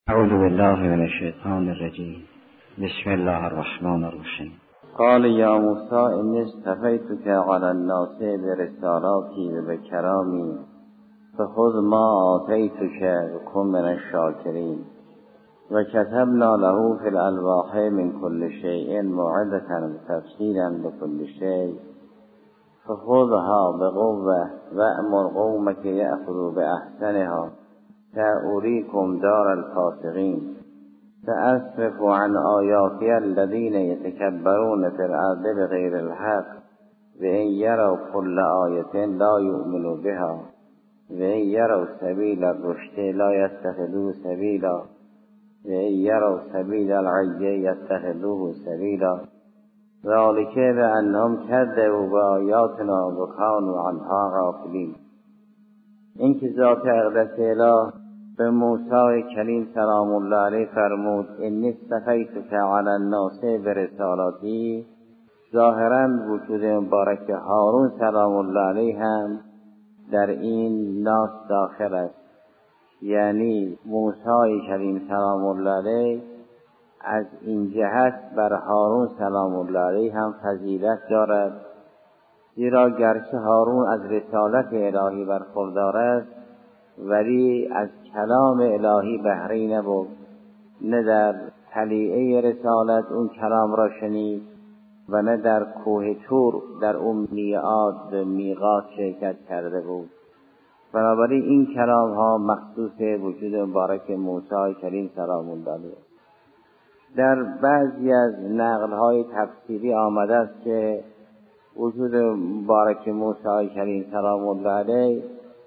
اعوذ بالله من الشیطان الرجیم. بسم الله الرحمن الرحیم. قال یا موسی انی اصطفیتک علی الناس برسالاتی و بکرامی فخذ ما آتیتک وکن من الشاکرین و کتبنا له فی الالواح من کل شیء موعظة تفصیلا لكل شیء فخذها بقوة وأمر قومك یأخذوا بأحسنها سأریکم دار الفاسقین سأصرف عن آیاتی الذین یتکبرون فی الارض بغیر الحق وإن یروا كل آیة لا یؤمنوا بها وإن یروا سبیل الرشد لا یتخذوه سبیلا وإن یروا سبیل الغی یتخذوه سبیلا ذلک بأنهم کذبوا بآیاتنا وکانوا عنها غافلین. اینکه ذات اقدس اله به موسی کلیم سلام الله علیه فرمود انی اصطفیتک علی الناس برسالاتی، ظاهرا وجود مبارک هارون سلام الله علیه هم در این ناس داخل است. یعنی موسی کلیم سلام الله علیه از این جهت بر هارون سلام الله علیه هم فضیلت دارد، زیرا گرچه هارون از رسالت الهی برخوردار است ولی از کلام الهی بهره نبرد، نه در طلیعه رسالت اون کلام را شنید و نه در کوه طور در اون میعاد به میقات شرکت کرده بود. بنابراین این کلام ها مخصوص وجود مبارک موسی کلیم سلام الله علیه. در بعضی از نقل های تفسیری آمده است که وجود مبارک موسی کلیم سلام الله علیه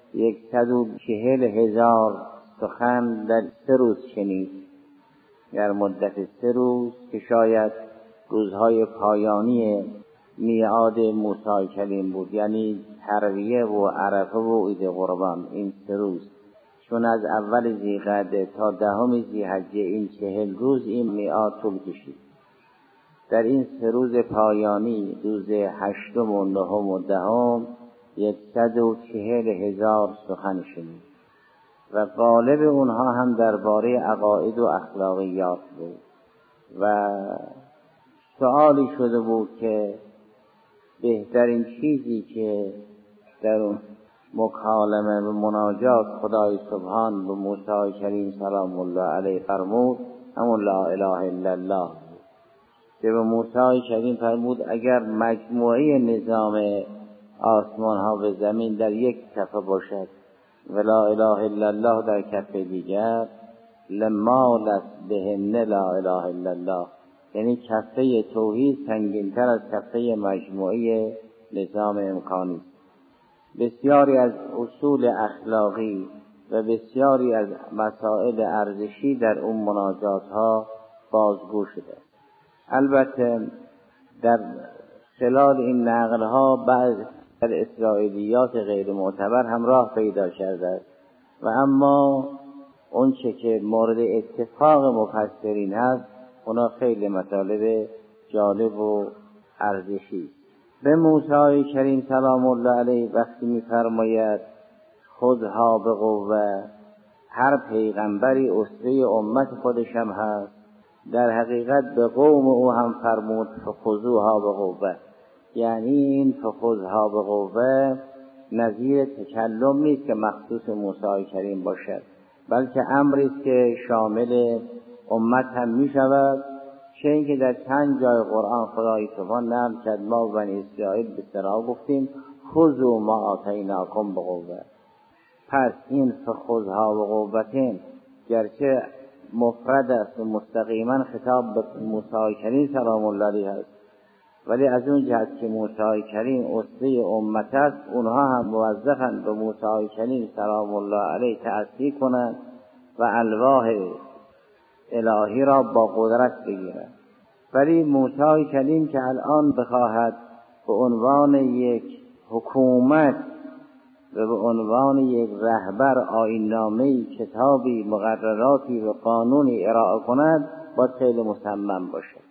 140,000 سخن در 3 روز شنید، در مدت 3 روز که شاید روزهای پایانی میعاد موسی کلیم بود، یعنی ترویه و عرفه و عید قربان. این 3 روز، چون از اول ذیقعده تا 10 ذیحجه این 40 روز این میعاد طول کشید. در این 3 روز پایانی، روز 8 و 9 و 10 140,000 سخن شنید و غالب اونها هم درباره عقاید و اخلاقیات بود و سوالی شده بود که بهترین چیزی که در اون مکالمه و مناجات خدای سبحان به موسی کلیم سلام الله علیه فرمود همون لا اله الا الله، که به موسی کلیم فرمود اگر مجموعه نظام آسمان ها و زمین در یک کفه باشد و لا اله الا الله در کفه دیگر لمالت بهن لا اله الا الله، یعنی کفه توحید سنگین‌تر از کفه مجموعه نظام امکانی. بسیاری از اصول اخلاقی و بسیاری از مسائل ارزشی در اون مناجات ها بازگو شده. البته در خلال این نقل ها بعض در اسرائیلیات غیر معتبر هم راه پیدا کرده است و اما اون چه که مورد اتفاق مفسرین هست اونا خیلی مطالب جالب و ارزشی. به موسی کریم سلام الله علیه وقتی می‌فرماید خذها بقوه، هر پیغمبری اسوه امت خودش هم هست، در حقیقت به قوم او هم فرمود فخذوها بقوه، یعنی این فخذها بقوه نظیر تکلم نیست که مخصوص موسی کریم باشد، بلکه امری است که شامل امت هم می شود، چه اینکه در چند جای قرآن خدای سبحان نقل کرد ما بنی اسرائیل به سرا گفتیم خذوا ما آتیناکم بقوه. پس این فخذها بقوتین گرچه مفرد است و مستقیما خطاب به موسی کریم سلام الله علیه است، ولی از اون جهت که موسی کریم اسوه امت است اونها هم موظفند به موسی کریم سلام الله علیه تأسی کنند و الواح الهی را با قدرت بگیرند. ولی موسی کلیم که الان بخواهد به عنوان یک حکومت و به عنوان یک رهبر آیین‌نامه‌ای، کتابی، مقرراتی و قانونی ارائه کند باید خیلی مصمم باشد.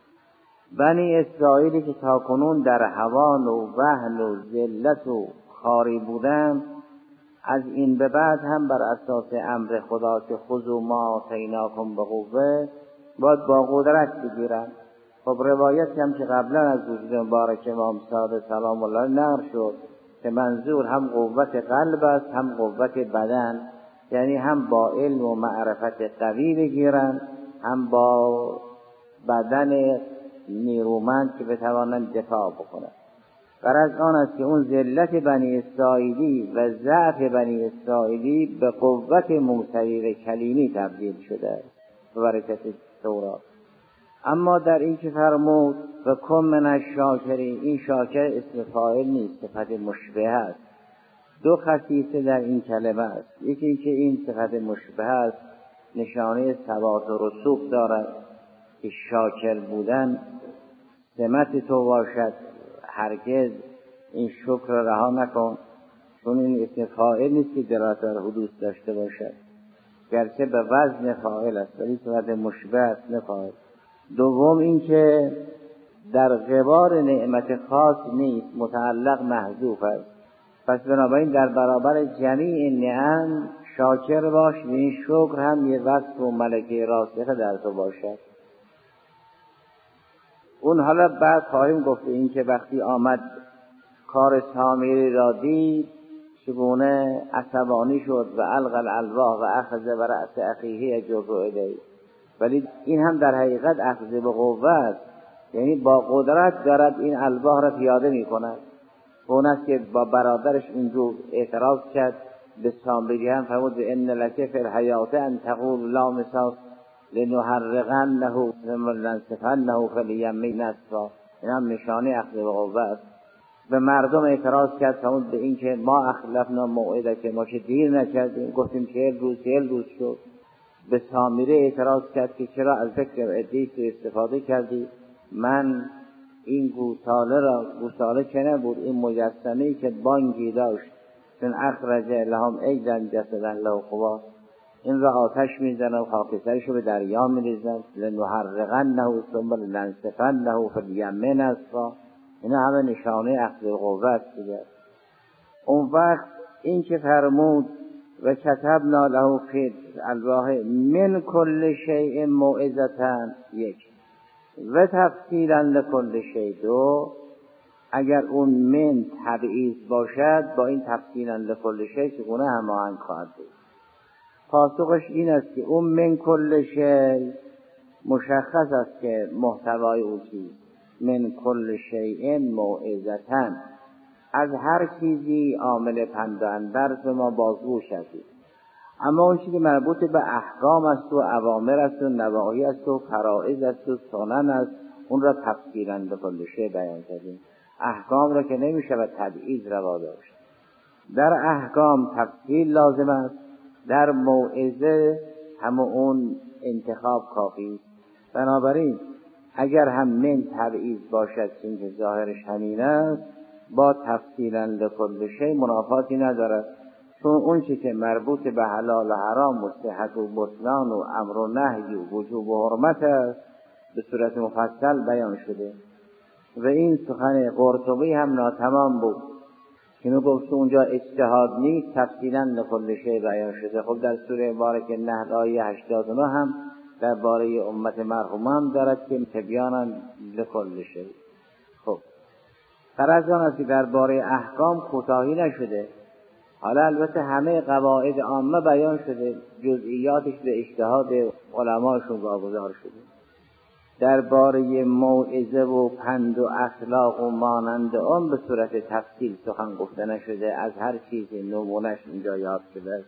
بنی اسرائیلی که تاکنون در هوان و وهن و ذلت و خواری بودند از این به بعد هم بر اساس امر خدا که خذوا ما آتیناکم بقوه باید با قدرت بگیرن. خب روایت هم که قبلا از وجود مبارک امام صادق سلام الله نقل شد که منظور هم قوت قلب است هم قوت بدن، یعنی هم با علم و معرفت قوی بگیرن هم با بدن نیرومند که بتوانند دفاع بکنند. غرض آن است که اون ذلت بنی اسرائیلی و ضعف بنی اسرائیلی به قوت موسوی کلیمی تبدیل شده به برکت تورات. اما در این که فرمود و کن من الشاکرین، این شاکر اسم فاعل نیست، صفت مشبه است. دو خصیصه در این کلمه است. یکی این که این صفت مشبه است نشانه ثبات و رسوخ دارد که شاکر بودن سمت تو باشد، هرگز این شکر را رها نکن، چون این اسم فاعل نیست که دلالت بر حدوث داشته باشد، گرچه به وزن فاعل است ولی صفت مشبه است نه فاعل. دوم این که در غبار نعمت خاص نیست، متعلق محذوف است. پس بنابراین در برابر جمیع نعم شاکر باش و این شکر هم یه وصف و ملکه راسخه در تو باشد. اون حالا بعد خواهیم گفت این که وقتی آمد کار سامری را دید چگونه عصبانی شد و القى الالواح و اخذ برأس اخیه یجره الیه، ولی این هم در حقیقت اخذ به قوت، یعنی با قدرت دارد این الواح را پیاده می کند. اون است که با برادرش اینجور اعتراض کرد به سامری، هم فرمود ان لک فی الحیات ان تقول لا مساس لنحرقنه ثم لنسفنه فی الیم نسفا. این هم نشانه اخذ به قوت است. به مردم اعتراض کرد فرمود به این که ما اخلفنا موعده، که ما دیر نکردیم، گفتیم 40 روز شد. به سامری اعتراض کرد که چرا از ذکر عدی استفاده کردی؟ من این گوساله که نبود، این مجسمه‌ای که بانگی داشت، چون اخرج لهم عجلا جسدا له خوار، این را آتش میزنه و خاکسترش رو به دریا میریزن، لنحرقنه ثم لنسفنه فی الیم نسفا. اینا همه نشانه اخذ قوت بوده. اون وقت این که فرمود و کتبنا له فی الالواح من کل شیء موعظة، یک، و تفصیلا لکل شیء، دو، اگر اون من تبعیض باشد با این تفصیلا لکل شیء چگونه هماهنگ خواهد بود؟ پاسخش این است که اون من کل شیء مشخص است که محتوای او چیست. من کل شیء موعظة، از هر چیزی عامل پند و اندرز ما بازگو شدید. اما اون چیزی که مربوط به احکام است و اوامر است و نواهی است و فرائض است و سنن است، اون را تفصیلا به کل شیء بیان کردیم. احکام را که نمیشه و تبعیض روا داشت. در احکام تفصیل لازم است، در موعظه هم اون انتخاب کافی است. بنابراین اگر هم من تبعیض باشد که ظاهرش همین است، با تفصیلا لکل شیء منافاتی ندارد، چون اون چی که مربوط به حلال و حرام و صحت و بطلان و امر و نهی و وجوب و حرمت است به صورت مفصل بیان شده. و این سخن قرطبی هم ناتمام بود که میگفت اونجا اجتهاد نیست، تفصیلا لکل شیء بیان شده. خب در سوره مبارک نحل آیه 89 هم درباره امت مرحومه هم دارد که تبیانا لکل شیء. خب غرض آن است که درباره احکام کوتاهی نشده. حالا البته همه قواعد عامه بیان شده، جزئیاتش به اجتهاد علماشون واگذار شده. درباره موعظه و پند و اخلاق و مانند آن به صورت تفصیل سخن گفته نشده، از هر چیزی نمونش اینجا یاد شده.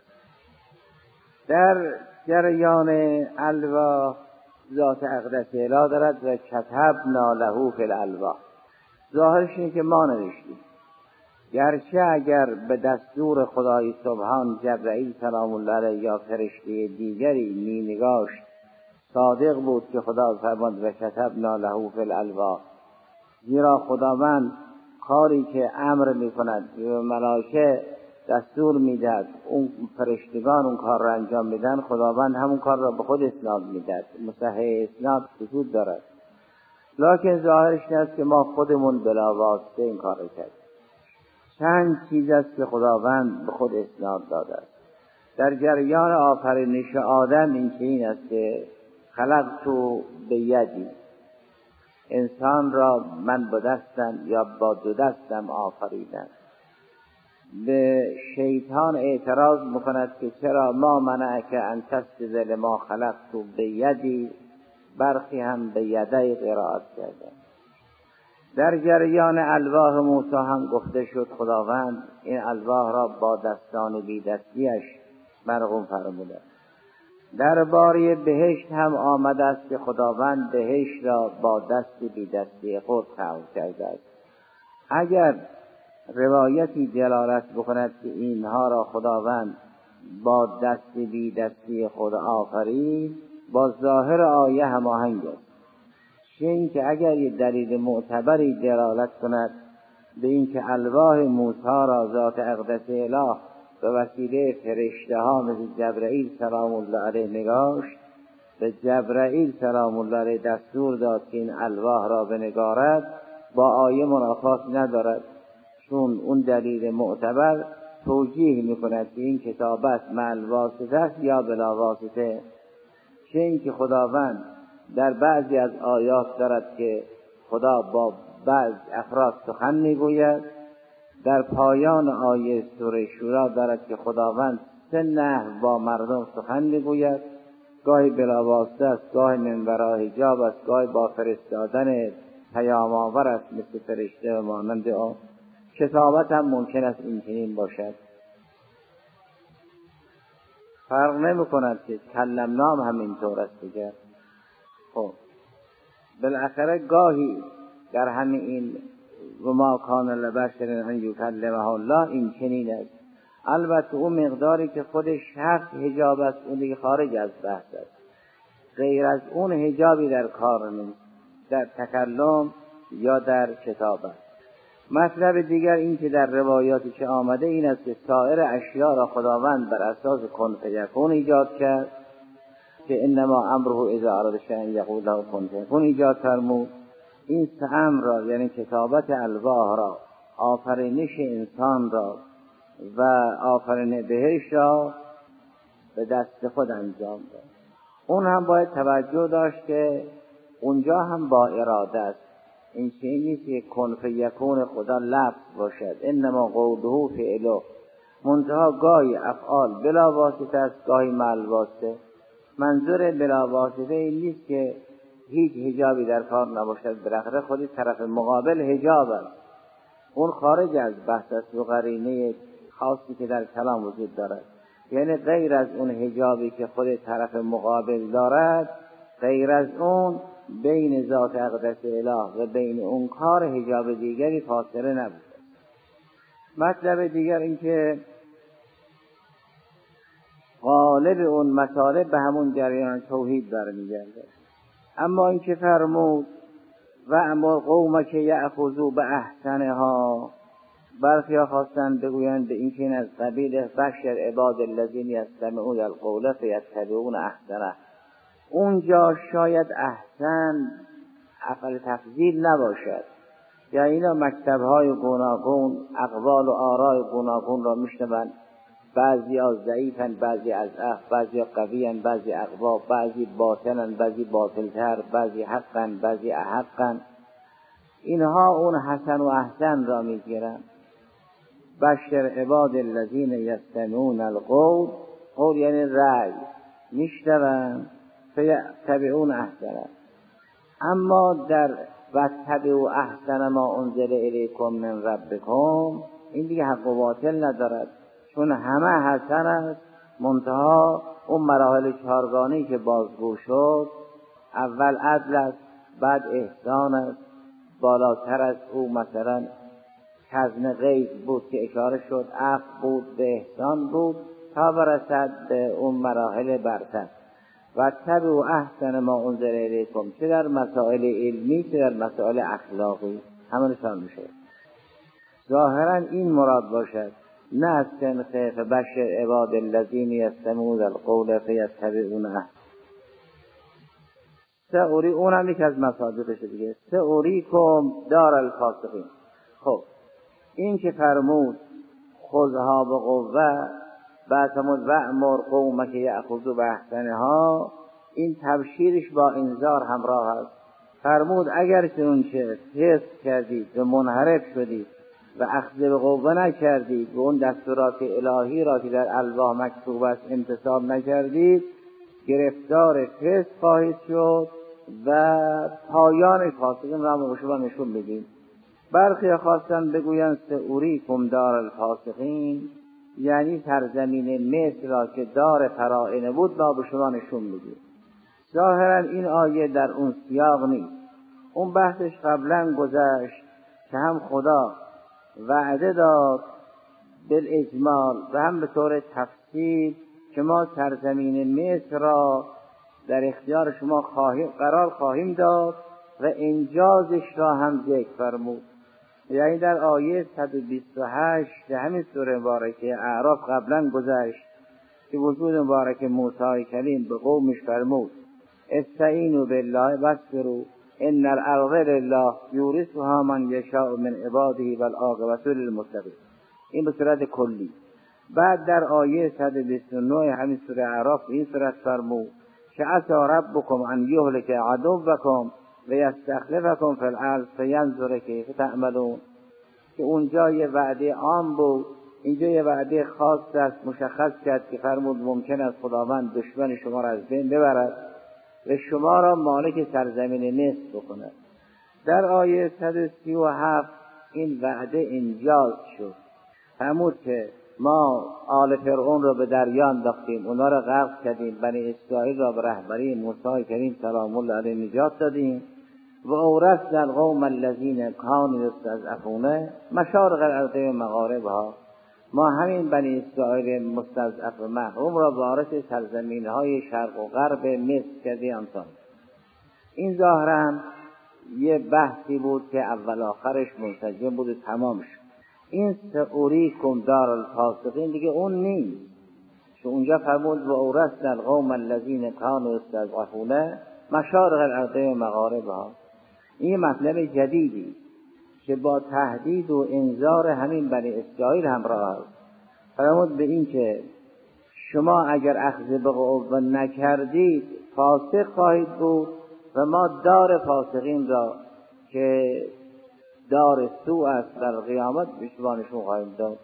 در جریان الواح ذات اقدس اله دارد و کتبنا له فی الالواح. ظاهرش اینه که ما نوشتیم، گرچه اگر به دستور خدای سبحان جبرئیل سلام الله علیه یا فرشته دیگری مینگاشت صادق بود که خدا فرمود و کتبنا له فی الالواح، زیرا خداوند کاری که امر میکند و ملائکه دستور میدهد اون فرشتگان اون کار را انجام میدن، خداوند همون کار را به خود اسناد میدهد، مصحح اسناد وجود دارد. لکن ظاهرش این است که ما خودمون بلا واسطه این کار را کردیم. چند چیز است که خداوند به خود اسناد داده است. در جریان آفرینش آدم این است که خلقت بیدی، انسان را من با دستم یا با دو دستم آفریدم. به شیطان اعتراض میکند که چرا ما منعک ان تسجد لما خلقت بیدی، برخی هم به یدی قرائت کردن. در جریان الواح موسی هم گفته شد خداوند این الواح را با دستان بی دستیش مرقوم فرموده. درباره بهشت هم آمده است که خداوند بهشت را با دست بی دستی خود خلق کرده است. اگر روایتی دلالت بکند که اینها را خداوند با دست بی دستی خود آفرید، با ظاهر آیه هماهنگ است. چون که اگر یک دلیل معتبری دلالت کند به این که الواح موسی را ذات اقدس اله به وسیله فرشته ها مثل جبرائیل سلام الله علیه نگاشت، به جبرائیل سلام الله علیه دستور داد که این الواح را بنگارد، با آیه منافات ندارد. چون اون دلیل معتبر توجیه میکند که این کتابت مع الواسطه است یا بلا واسطه. چون که خداوند در بعضی از آیات دارد که خدا با بعض افراد سخن میگوید، در پایان آیه سوره شورا دارد که خداوند سه نحو با مردم سخن میگوید، گاهی بلا واسطه است، گاهی من وراء حجاب است، گاهی با فرستادن پیام آور است مثل فرشته و مانند آن. کتابت هم ممکن است این چنین باشد. فرق نمی کند که کلمنام هم اینطور است دیگر. خب بالاخره گاهی در همین این و ما کان لبشر ان یکلمه الله این چنین است. البته اون مقداری که خودش حق حجاب است اون دیگه خارج از بحث است. غیر از اون حجابی در کار نیست، در تکلم یا در کتابت. مطلب دیگر این که در روایاتی که آمده این است که سایر اشیاء را خداوند بر اساس کن فیکون ایجاد کرد، که انما امره اذا اراد شیئا یقول له کن فیکون ایجاد فرمود. این سه امر را یعنی کتابت الواح را، آفرینش انسان را و آفرین بهشت را به دست خود انجام داد. اون هم باید توجه داشت که اونجا هم با اراده است. این چیزی نیست که کن فیکون خدا لفظ باشد، انما قوله فعله. منتها گاهی افعال بلا واسطه است، گاهی مع الواسطه. منظور بلا واسطه این نیست که هیچ حجابی در کار نباشد، بالاخره خودی طرف مقابل حجاب است، اون خارج از بحث است و قرینه خاصی که در کلام وجود دارد. یعنی غیر از اون حجابی که خود طرف مقابل دارد، غیر از اون بین ذات اقدس اله و بین اون کار حجاب دیگری فاصله نبود. مطلب دیگر این که غالب اون مطالب به همون جریان توحید برمیگرده. اما این که فرمود و امر قومک یأخذوا باحسنها، برخی خواستن بگویند به این که این از قبیل بشر عباد الذین یستمعون القول فیتبعون احسنه. اونجا شاید احسن افعال تفضیل نباشد، یا اینا مکتب‌های گوناگون، اقوال و آراء گوناگون را میشنوند، بعضی ها ضعیفن، بعضی اضعف، بعضی قویان، بعضی اقوا، بعضی باطنن، بعضی باطلتر، بعضی حقن، بعضی احقن. اینها اون حسن و احسن را میگیرن. بشر عباد الذین یستمعون القول، قول یعنی رأی، میشنوند فیتبعون احسنه. اما در واتبعوا احسن ما انزل الیکم من ربکم، این دیگه حق و باطل ندارد، چون همه حسن است. منتها اون مراحل چهارگانه‌ای که بازگو شد، اول عدل است، بعد احسان است، بالاتر از او مثلا کظم غیظ بود که اشاره شد، عفو بود، به احسان بود، تا برسد به اون مراحل برتر. و تبعوا احسن ما انزل الیکم، چه در مسائل علمی چه در مسائل اخلاقی همونشان میشه. ظاهرا این مراد باشد، نه از صنف بشر عباد الذین یستمعون القول فیتبعون احسنه. سأوری، اونم یک از مصادیقش دیگه، سأوریکم دار الفاسقین. خب این که فرمود خذها به قوه و فرمود وأمر قومک یأخذوا بأحسنها، این تبشیرش با انذار همراه است. فرمود اگر که اونچه حفظ کردید و منحرف شدید و اخذ به قوه نکردید و اون دستورات الهی را که در الواح مکتوب است امتثال نکردید، گرفتار فسق خواهید شد و پایان فاسقین را به شما نشون میدیم. برخی خواستن بگویند سأریکم دار الفاسقین، یعنی سرزمین مصر را که دار فراعنه بود ما به شما نشون میدیم. ظاهرا این آیه در اون سیاق نیست. اون بحثش قبلا گذشت که هم خدا وعده داد بالاجمال و هم به طور تفصیل که ما سرزمین مصر را در اختیار شما قرار خواهیم داد و انجازش را هم ذکر فرمود. یعنی در آیه 128 همین سوره مبارکه اعراف قبلا گذشت که وجود مبارک موسی کلیم به قومش فرمود استعینوا بالله واصبروا ان الارض لله یورثها من یشاء من عباده والعاقبة للمتقین. این به صورت کلی. بعد در آیه 129 همین سوره اعراف این صورت فرمود که عسی ربکم ان یهلک عدوکم و یستخلفکم فی الارض فینظر کیف تعملون، که اونجا یه وعده عام بود، اینجا یه وعده خاص است. مشخص کرد که فرمود ممکن است خداوند دشمن شما را از بین ببرد و شما را مالک سرزمین مصر بکند. در آیه 137 این وعده انجاز شد. فرمود که ما آل فرعون را به دریا انداختیم، اونا را غرق کردیم، بنی اسرائیل را به رهبری موسی کریم سلام الله علیه نجات دادیم و اورثنا القوم الذین کانوا یستضعفون مشارق الارض و مغاربها. ما همین بنی اسرائیل مستضعف و محروم را وارث سرزمین‌های شرق و غرب مصر کردیم. این ظاهراً یه بحثی بود که اول آخرش منسجم بود و تمام شد. این سأریکم دار الفاسقین دیگه اون نیست، چون اونجا فرمود و اورثنا القوم الذین کانوا یستضعفون مشارق الارض و مغاربها. این مطلب جدیدی که با تهدید و انذار همین بنی اسرائیل همراه است. فرمود به این که شما اگر اخذ به قوه نکردید فاسق خواهید بود و ما دار فاسقین را که دار سوء است در قیامت به شما نشون خواهیم داد.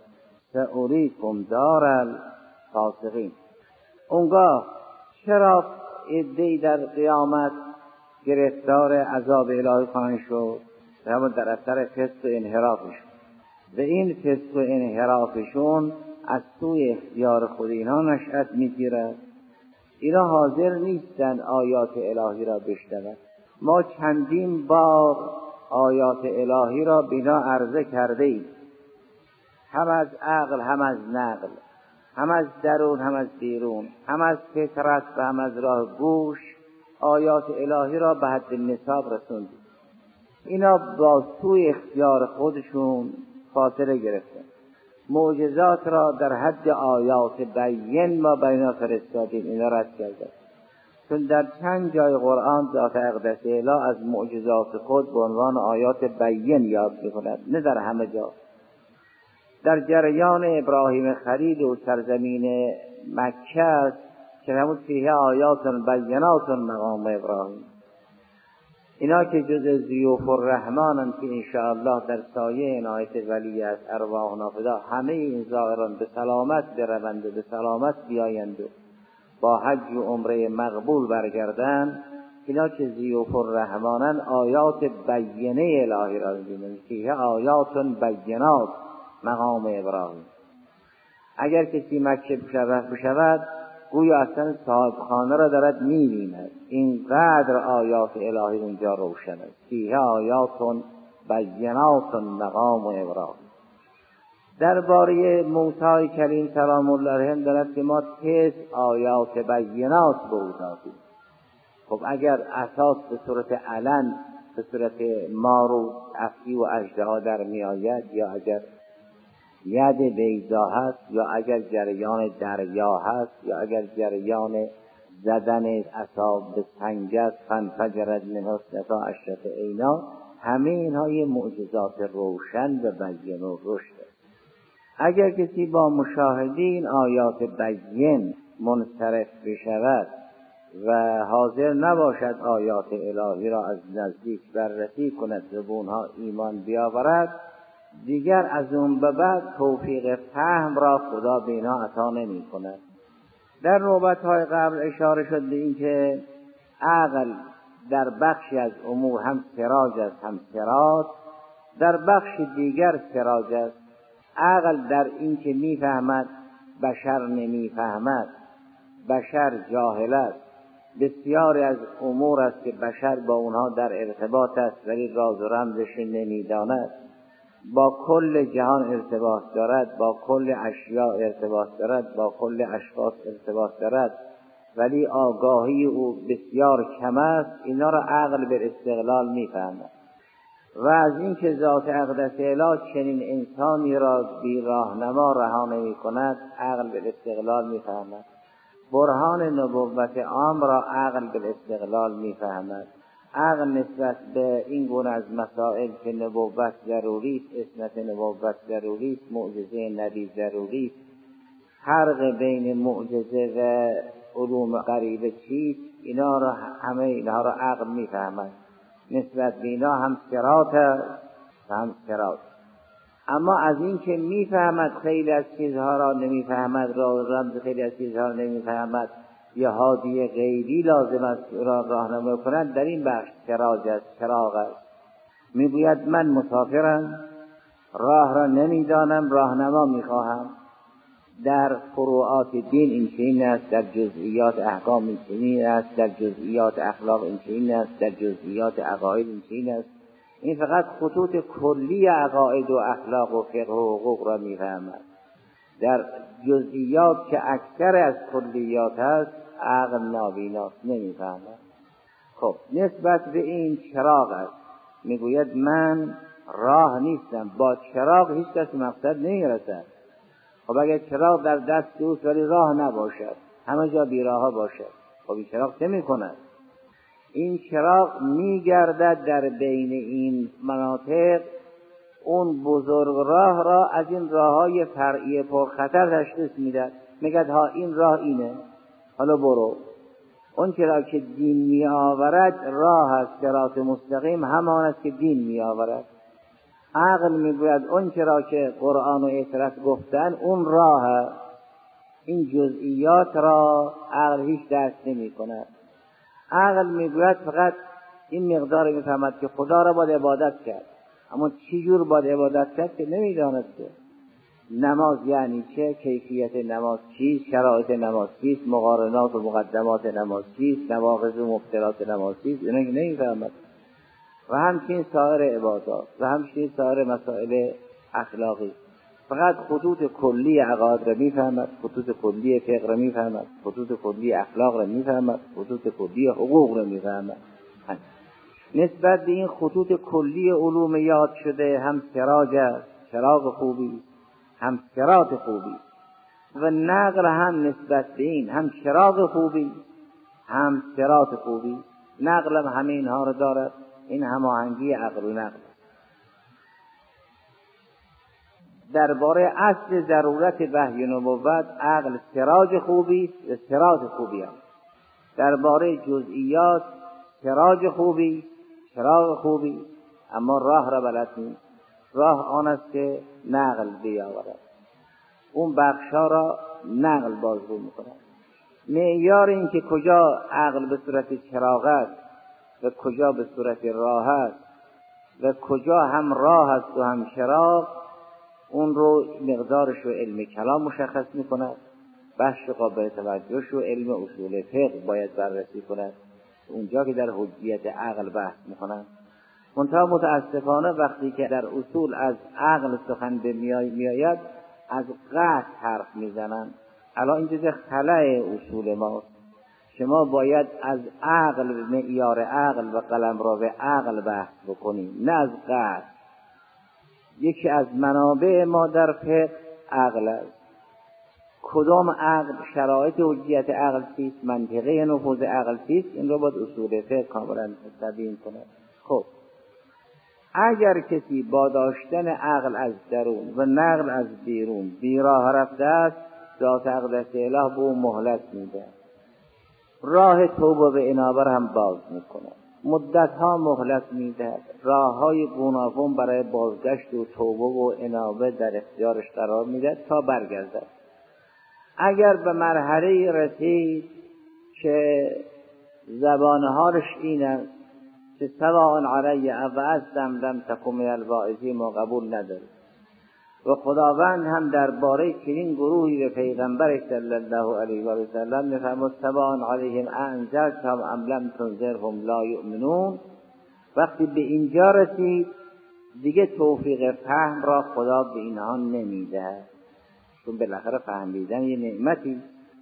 سأریکم دار الفاسقین. اونگاه چرا عده‌ای در قیامت گرفتار عذاب الهی خواهند شد؟ همون در اثر فسق و انحرافشون، و این فسق و انحرافشون از سوی اختیار خود اینها نشأت میگیرد. اینا حاضر نیستن آیات الهی را بشنوند. ما چندین بار آیات الهی را بینا عرضه کرده ایم، هم از عقل هم از نقل، هم از درون هم از بیرون، هم از فطرت و هم از راه گوش آیات الهی را به حد نصاب رسوندیم. اینا با سوی اختیار خودشون فاصله گرفتن. معجزات را در حد آیات بین ما بینا فرستادیم، اینا رد کردن. چون در چند جای قرآن ذات اقدس اله از معجزات خود به عنوان آیات بین یاد می‌کند، نه در همه جا. در جریان ابراهیم خلیل و سرزمین مکه است که همون فیه آیات بینات مقام ابراهیم. اینا که جز ضیوف الرحمن که انشاءالله در سایه عنایت ولی از ارواح نافذه همه این زائران به سلامت بروند و به سلامت بیایند و با حج و عمره مقبول برگردند. اینا که ضیوف الرحمن آیات بینه الهی را ببینند، فیه آیات بینات مقام ابراهیم. اگر کسی مکه بشود گویا اصلا صاحب خانه را دارد می‌بیند. اینقدر آیات الهی اونجا روشن است. فیه آیات بینات مقام ابراهیم. درباره موسی کلیم سلام الله علیه دارد که ما 10 آیات بینات به او دادیم. خب اگر اساس به صورت علن به صورت مار و افعی و اژدها در میآید، یا اگر ید بیضا هست، یا اگر جریان دریا هست، یا اگر جریان زدن عصا به سنگ است، فانفجرت منه اثنتا عشرة عینا، همه اینها یه معجزات روشن و بیان و رشد است. اگر کسی با مشاهده این آیات بیان منصرف بشود و حاضر نباشد آیات الهی را از نزدیک بررسی کند و به اونها ایمان بیاورد، دیگر از اون به بعد توفیق فهم را خدا به اینا عطا نمی کند. در نوبت‌های قبل اشاره شد به این که عقل در بخشی از امور هم سراج است هم سراج، در بخش دیگر سراج است. عقل در این که میفهمد بشر نمیفهمد، بشر جاهل است. بسیاری از امور است که بشر با اونها در ارتباط است ولی راز و رمزش نمیداند. با کل جهان ارتباط دارد، با کل اشیاء ارتباط دارد، با کل اشخاص ارتباط دارد، ولی آگاهی او بسیار کم است. اینا را عقل به استقلال میفهمد. و از این که ذات اقدس الهی چنین انسانی را بی راهنما رها نمی کند، عقل به استقلال میفهمد. برهان نبوت عام را عقل به استقلال میفهمد. عقل نسبت به این گونه از مسائل که نبوت ضروری است، اسمت نبوت ضروری است، معجزه نبی ضروری است، فرق بین معجزه و علوم غریبه چیست، اینا را همه اینها را عقل میفهمد. نسبت به اینا هم صراط هم صراط. اما از این که میفهمد خیلی از چیزها را نمیفهمد، رمز خیلی از چیزها را نمیفهمد، یه هادی غیبی لازم است را راهنمایی کند، در این بخش سراج است، چراغ است. میگوید من مسافرم، راه را نمیدانم، راهنما میخواهم. در فروعات دین این چنین است، در جزئیات احکام این چنین است، در جزئیات اخلاق این چنین است، در جزئیات عقاید این چنین است. این فقط خطوط کلی عقاید و اخلاق و فقه و حقوق را میفهمد. در جزئیات که اکثر از کلیات است عقل نابیناست، نمیفهمد. خب نسبت به این چراغ است. میگوید من راه نیستم، با چراغ هیچ کس مقصد نمیرسد. خب اگر چراغ در دست اوست ولی راه نباشد، همه جا بیراها باشد، خب این چراغ چه میکند؟ این چراغ میگردد در بین این مناطق، اون بزرگ راه را از این راههای فرعی پرخطر تشخیص میدهد. میگد ها این راه اینه، حالا برو. اون چرا که دین می آورد راه است، صراط مستقیم همان است که دین می آورد. عقل میگوید اون چرا که قرآن و اطرت گفتن اون راه است. این جزئیات را عقل هیچ درک نمی کند. عقل میگوید فقط این مقدار میفهمد که خدا را باید عبادت کرد، اما چی جور باید عبادت کرد که نمیداند. که نماز یعنی چه، کیفیت نماز چیست، شرایط نماز چیست، مقارنات و مقدمات نماز چیست، نواقض و مبطلات نماز چیست، اینا نمیفهمد. و همچنین سایر عبادات و همچنین سایر مسائل اخلاقی. فقط خطوط کلی عقاید را میفهمد، خطوط کلی فقه را میفهمد، خطوط کلی اخلاق را میفهمد، خطوط کلی حقوق را میفهمد. نسبت به این خطوط کلی علوم یاد شده هم سراج است، چراغ خوبی، هم صراط خوبی. و نقل هم نسبت به این هم چراغ خوبی هم صراط خوبی. نقل هم همه اینها را دارد. این هماهنگی عقل و نقل. درباره اصل ضرورت وحی نبوت عقل سراج خوبی و صراط خوبی است. درباره جزئیات سراج خوبی چراغ خوبی، اما راه را بلد نیست. راه آن است که نقل بیاورد، اون بخشا را نقل بازگو میکند. معیار این که کجا عقل به صورت چراغ است و کجا به صورت راه است و کجا هم راه است و هم چراغ، اون رو مقدارش و علم کلام مشخص میکند. بخش قابل توجهش و علم اصول فقه باید بررسی کند، اونجا که در حجیت عقل بحث میکنند. منتها متاسفانه وقتی که در اصول از عقل سخن به میآید از قطع حرف میزنند. الان این جزء خلأ اصول ماست. شما باید از عقل، معیار عقل و قلمرو عقل بحث بکنیم، نه از قطع. یکی از منابع ما در فقه عقل است. کدام عقل، شرایط حجیت عقل چیست، منطقه نفوذ عقل چیست، این رو باید اصول فقه کاملا تبیین کند. خب اگر کسی با داشتن عقل از درون و نقل از بیرون بیراه رفته است، ذات اقدس اله به او مهلت میده، راه توبه به انابه هم باز میکنه، مدتها مهلت میده، راه های گوناگون برای بازگشت و توبه و انابه در اختیارش قرار میده تا برگردد. اگر به مرحله رسید که زبان حالش این است که سواء علی ابعثتم لم تکن من الواعظین و قبول نداره و خداوند هم درباره چنین گروهی به پیغمبر صلی الله علیه و سلم میفرماید سواء علیهم انذرتهم ام لم تنذرهم لا یؤمنون. وقتی به اینجا رسید دیگه توفیق فهم را خدا به اینها نمیده، چون بالاخره فهمیدن یه نعمتی،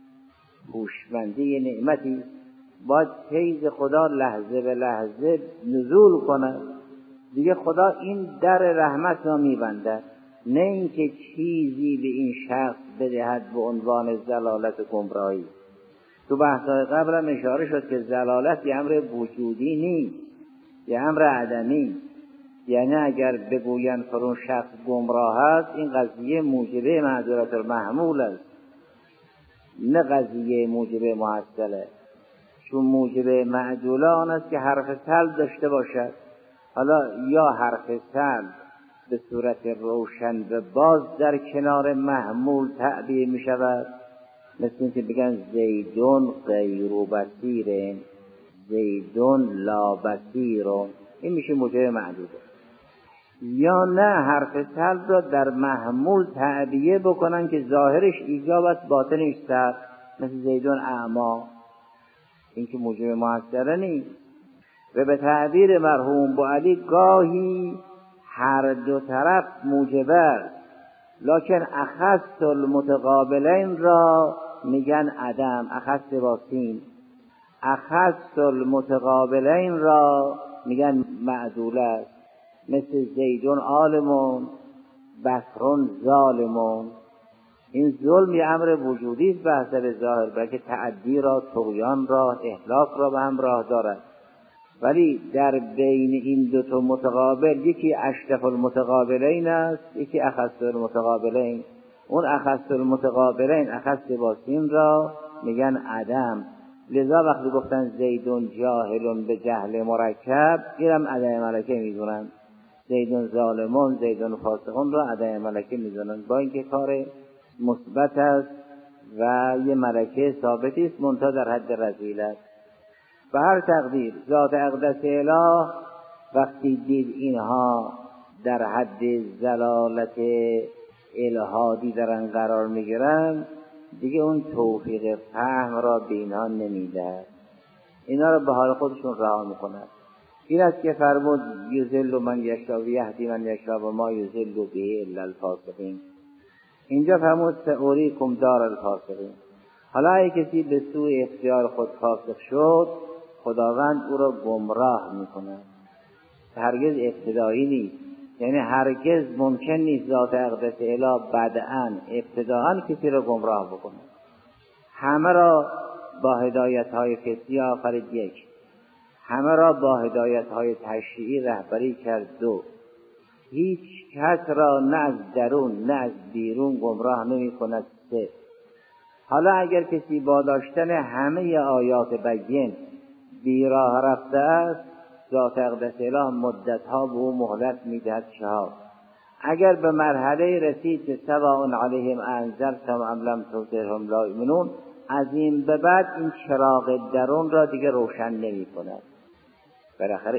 هوشمندی یه نعمتی، باید فیض خدا لحظه به لحظه نزول کنه. دیگه خدا این در رحمت را میبنده، نه اینکه چیزی به این شخص بدهد به عنوان ضلالت و گمراهی. تو بحث‌های قبل هم اشاره شد که ضلالت یه امر وجودی نیست، یه امر عدمی. یعنی اگر بگوین فرون شخص گمراه است، این قضیه موجبه معذورت المحمول است، نه قضیه موجبه محصله. چون موجبه معدوله آن است که حرف سلب داشته باشد. حالا یا حرف سلب به صورت روشن و باز در کنار محمول تعبیه می شود، مثل اینکه بگن زیدون غیر بصیر، زیدون لا بصیر، این میشه موجبه معدوله. یا نه حرف سلب را در محمول تعبیه بکنن که ظاهرش ایجاب است باطنش سلب، مثل زیدون اعما، این که موجب محصله نیست. و به تعبیر مرحوم بوعلی گاهی هر دو طرف موجب است، لکن اخص المتقابلین را میگن عدم، اخص با سین، اخص المتقابلین را میگن معدوله است، مثل زیدون عالمون بکرون ظالمون. این ظلم یه امر وجودی است به حسب ظاهر، بلکه تعدی را، طغیان را، اهلاک را به همراه دارد. ولی در بین این دو تا متقابل یکی اشرف المتقابلین است، یکی اخص المتقابلین. اون اخص المتقابلین، اخص با سین را میگن عدم. لذا وقتی گفتن زیدون جاهلون به جهل مرکب، اینم عدم ملکه میدونن. زیدون ظالمون، زیدون فاسقون را عدم ملکه میدونن، با اینکه کار مثبت است و یه ملکه ثابتی است، منتها در حد رذیلت. به هر تقدیر ذات اقدس اله وقتی دید اینها در حد ضلالت الهادی درن قرار میگیرن، دیگه اون توفیق فهم را به اینها نمیده، اینا را به حال خودشون رها میکنن. این است که فرمود یذل من یشاء و یهدی من یشاء و ما یذل به الا الفاسقین. اینجا فرمود سأریکم دار الفاسقین. حالا اگه کسی به سوی اختیار خود فاسق شد، خداوند او را گمراه میکنه. هرگز ابتدایی نیست، یعنی هرگز ممکن نیست ذات اقدس اله بدءا ابتداءا کسی را گمراه بکنه. همه را با هدایت‌های فطری آفرید یک، همه را با هدایت‌های تشریعی رهبری کرد دو. هیچ کس را نه از درون نه از بیرون گمراه نمی کند سه. حالا اگر کسی با داشتن همه آیات بین بیراه رفته است، ذات اقدس اله مدتها به او مهلت میدهد چهار. اگر به مرحله رسید که سواء علیهم انذرتهم ام لم تنذرهم لا یؤمنون، از این به بعد این چراغ درون را دیگه روشن نمی کند. بالاخره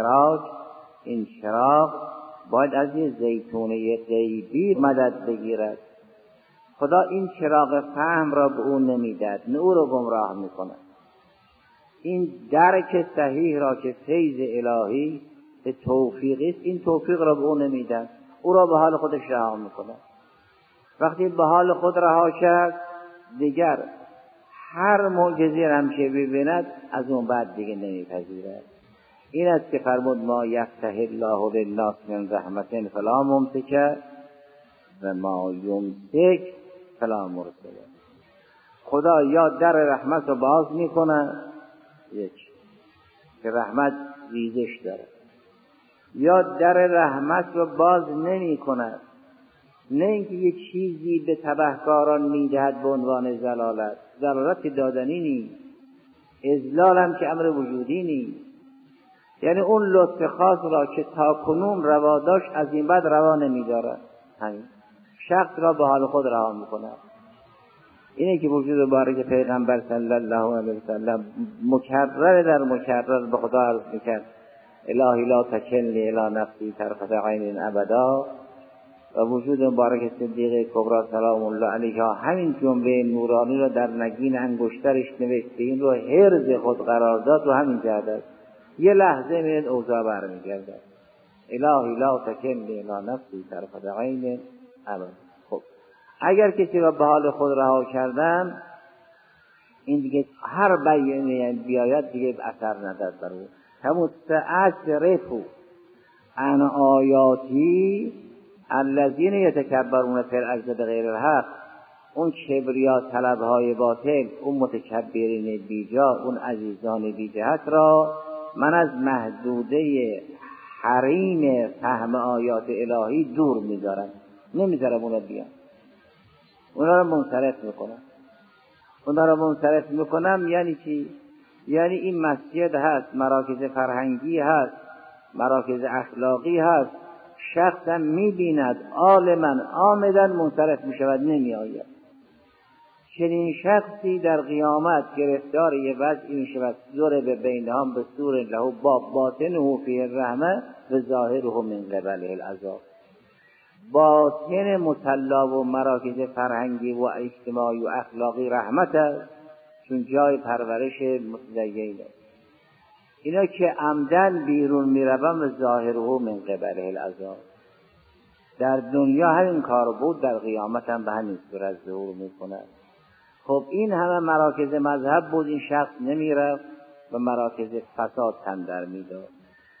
این چراغ باید از این زیتونه غیبی مدد بگیرد. خدا این چراغ فهم را به او نمیدهد، نه او را گمراه میکند. این درک صحیح را که فیض الهی به توفیقی است، این توفیق را به او نمیدهد، او را به حال خودش رها میکند. وقتی به حال خود رها کرد، دیگر هر معجزه هم که ببیند از اون بعد دیگه نمیپذیرد. این است که فرمود ما یفتح الله للناس من رحمت فلا ممسک و ما یمسک فلا مرسل. خدا یا در رحمت رو باز میکنه، یک که رحمت ریزش داره، یا در رحمت رو باز نمی کند. نه اینکه یک چیزی به تبهکاران میدهد به عنوان ضلالت. ضلالت دادنی نیست، اضلال هم که امر وجودی نیست. یعنی اون لطف خاص را که تا کنون روا داشت از این بعد روا نمی‌دارد. همین شخص را به حال خود رها می‌کند. اینه که وجود مبارک پیغمبر صلی الله علیه و سلم مکرر در مکرر به خدا عرض می‌کرد الهی لا تکلنی الی نفسی طرفة عین ابدا. و وجود مبارک صدیقه کبری سلام الله علیها همین جمله نورانی را در نگین انگشترش نوشته، این رو حرز خود قرار داد و همین جهت است. یه لحظه میاد اوضاع برمیگردد. الهی لا تکلنی الی نفسی طرفة عین ابدا. خب اگر کسی را به حال خود رها کردن، این دیگه هر بیانیه بیاید دیگه اثر ندارد بر او. همون سأصرف عن آیاتی الذین یتکبرون فی الارض بغیر الحق. اون کبریا طلبهای باطل، اون متکبرین بیجا، اون عزیزان بیجهت را من از محدوده حریم فهم آیات الهی دور می‌دارم، نمیذارم اونا بیان. اونا رو منصرف میکنم. یعنی چی؟ یعنی این مسجد هست، مراکز فرهنگی هست، مراکز اخلاقی هست، شخص هم میبیند عالما آمدن منصرف میشود، نمی آید. چنین شخصی در قیامت گرفتار یه وضعی میشود ضرب بینهم به سور له باب باطنه فیه الرحمه و ظاهره من قبله العذاب. باطن مصلا و مراکز فرهنگی و اجتماعی و اخلاقی رحمت است، چون جای پرورش متدینه. اینا که عمدن بیرون میروند و ظاهره من قبله العذاب. در دنیا همین کار بود، در قیامت هم به همین صورت ظهور میکنه. خب این همه مراکز مذهب بود، این شخص نمیرفت و مراکز فساد تن در میداد.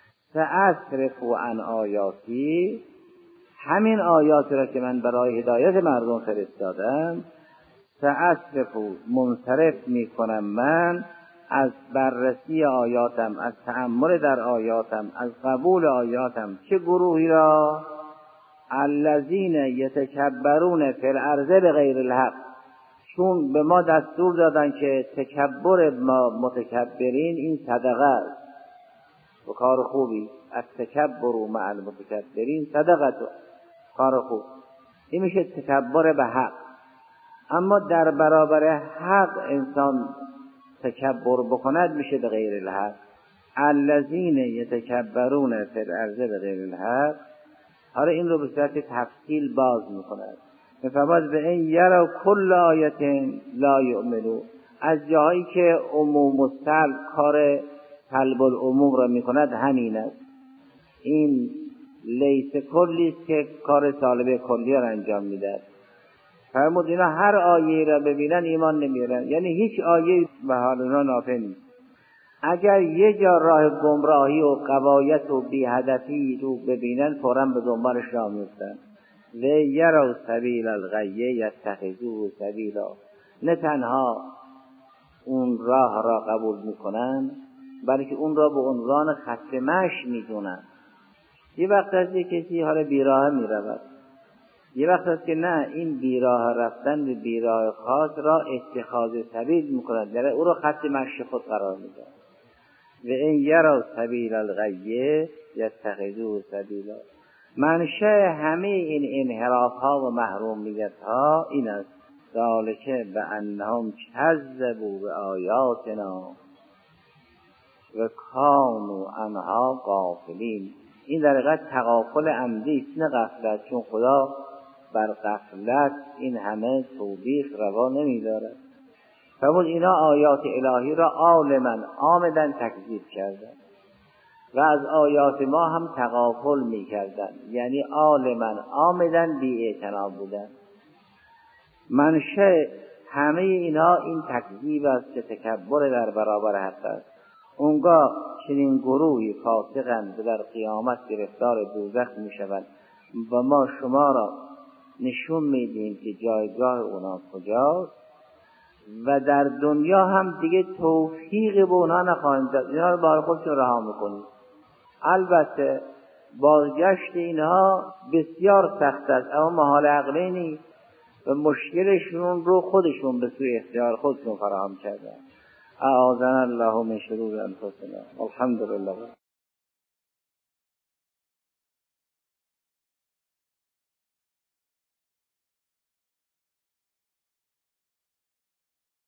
سأصرف عن آیاتی، همین آیات را که من برای هدایت مردم فرستادم، سأصرف منصرف میکنم من از بررسی آیاتم، از تأمل در آیاتم، از قبول آیاتم. چه گروهی را؟ الذین یتکبرون فی الارض بغیر الحق. چون به ما دستور دادن که تکبر ما متکبرین این صدقه است و کار خوبی. از تکبر مع المتکبرین صدقه، کار خوب. این میشه تکبر به حق. اما در برابر حق انسان تکبر بکند میشه به غیر الحق. الذین یتکبرون فی الارض بغیر الحق. حالا این رو به صورت تفصیل باز میکند. میفرماید به این یروا کل آیت لا یؤمنون. از جایی که عموم مستل کار طلب العموم را میکند همین است. این لیس کلی است که کار طالب کلی را انجام میده. فرمود اینا هر آیه را ببینن ایمان نمیارن، یعنی هیچ آیه به حال اونا نافع نیست. اگر یه جا راه گمراهی و غوایت و بی‌هدفی رو ببینن فوراً به دنبالش راه میفتن. و یروا سبیل الغی یتخذوه سبیلا. نه تنها اون راه را قبول میکنن، بلکه اون را به عنوان خط مشی میدونن. یه وقت از کسی حالا بیراه میرود، یه وقت هست که نه، این بیراه رفتن به بیراه خاص را اتخاذ سبیل میکنند، در او را خط مشی خود قرار میدن. و این یروا سبیل الغی یتخذوه سبیلا. منشأ همه این انحراف ها و محرومیت ها این است. ذالک بانهم کذبوا بآیاتنا و کانوا عنها غافلین. این در حقیقت تغافل عمدی است، نه غفلت، چون خدا بر غفلت این همه توبیخ روا نمی‌دارد. فرمود اینا آیات الهی را عالما آمدن تکذیب کردن و از آیات ما هم تغافل می‌کردن، یعنی عالما آمدن بی‌اعتنا بودن. منشأ همه اینها این تکذیب است که تکبر در برابر حق است. اونگاه چنین گروهی فاسقند و در قیامت گرفتار دوزخ میشوند و ما شما را نشون میدیم که جایگاه اونا کجاست و در دنیا هم دیگه توفیق به اونا نخواهیم داد. اینا رو بار خودشون رها میکنید. البته بازگشت اینها بسیار سخت است، اما محال عقلی نیست و مشکلشون رو خودشون به سوی اختیار خودشون فراهم کردن. اعاذنا الله من شرور انفسنا. الحمدلله.